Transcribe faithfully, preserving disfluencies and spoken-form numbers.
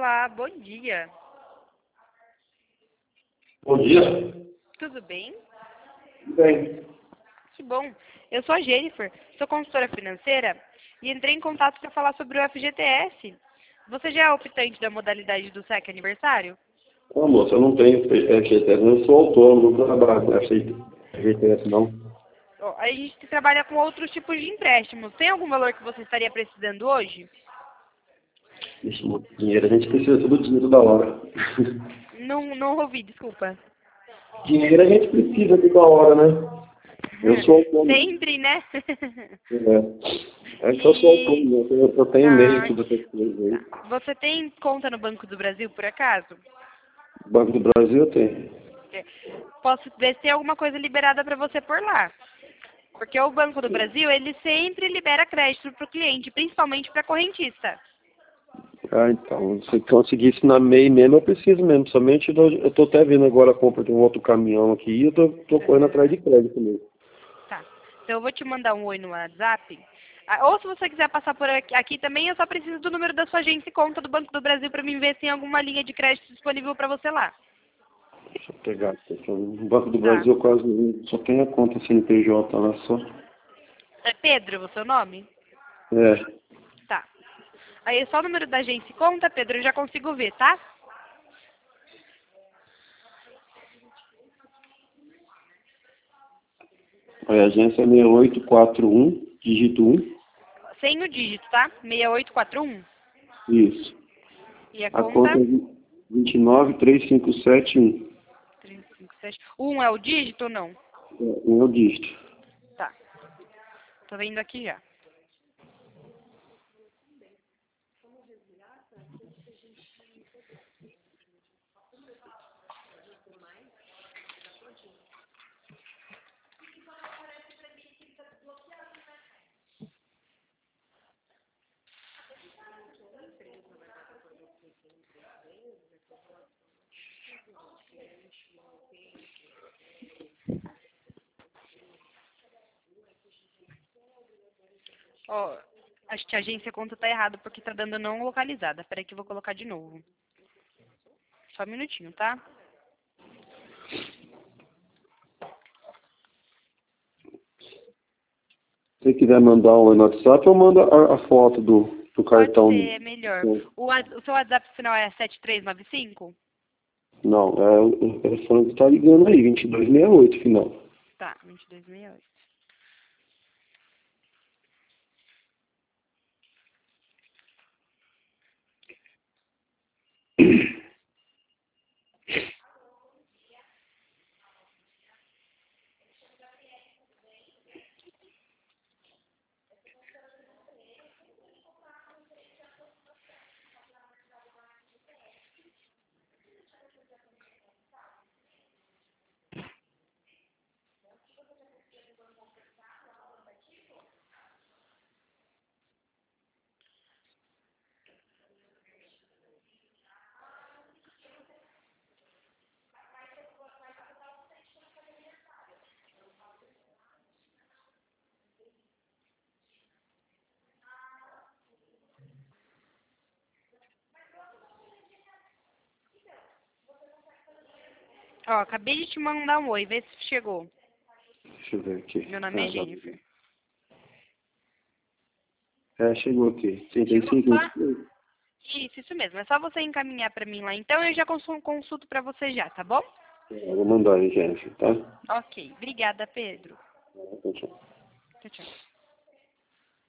Olá, bom dia. Bom dia. Tudo bem? Bem, Que bom. Eu sou a Jennifer, sou consultora financeira e entrei em contato para falar sobre o F G T S. Você já é optante da modalidade do S E C aniversário? ô moça, eu não tenho F G T S, eu sou autônomo, não trabalho com F G T S não. Ó, a gente trabalha com outros tipos de empréstimos. Tem algum valor que você estaria precisando hoje? Isso, dinheiro, a gente precisa tudo dinheiro da hora. Não, não ouvi, desculpa. Dinheiro a gente precisa toda hora, né? Eu sou autônomo. Sempre, né? É, é que eu sou E... autônomo, eu, eu tenho e-mail, Ah, tudo essas coisas aí. tá. Você tem conta no Banco do Brasil, por acaso? Banco do Brasil eu tenho. É. Posso ver se tem alguma coisa liberada para você por lá. Porque o Banco do Brasil, ele sempre libera crédito para o cliente, principalmente para correntista. Ah, então, se conseguisse na M E I mesmo, eu preciso mesmo. Somente eu, eu tô até vendo agora a compra de um outro caminhão aqui e eu tô, tô correndo atrás de crédito mesmo. Tá. Então eu vou te mandar um oi no WhatsApp. Ah, ou se você quiser passar por aqui, aqui também, eu só preciso do número da sua agência e conta do Banco do Brasil para mim ver se tem alguma linha de crédito disponível para você lá. Deixa eu pegar aqui. No Banco do Tá. Brasil eu quase não- só tem a conta C N P J lá só. É Pedro o seu nome? É. Tá. Aí só o número da agência e conta, Pedro, eu já consigo ver, tá? A agência é seis oito quatro um, dígito um. Sem o dígito, tá? seis oito quatro um. Isso. E a A conta? conta é vinte e nove três cinco sete um. três cinco sete. O um é o dígito ou não? É, um é o dígito. Tá. Tô vendo aqui já. Ó, acho que a agência conta tá errado porque tá dando não localizada. Peraí que eu vou colocar de novo. Só um minutinho, tá? Se você quiser mandar um no WhatsApp, eu mando a, a foto do, do Pode cartão. ser, é melhor. O, wa- o seu WhatsApp final é sete três nove cinco? Não, é o o telefone que tá ligando aí, vinte e dois sessenta e oito, final. Tá, vinte e dois sessenta e oito. Ó, acabei de te mandar um oi, vê se chegou. Deixa eu ver aqui. Meu nome é Ah, já- Jennifer. É, chegou aqui. Chegou? trinta e cinco, Só? vinte e três. Isso, isso mesmo. É só você encaminhar pra mim lá. Então eu já consul- consulto pra você já, tá bom? Eu vou mandar aí, gente, tá? Ok. Obrigada, Pedro. Tchau, tchau. Tchau, tchau.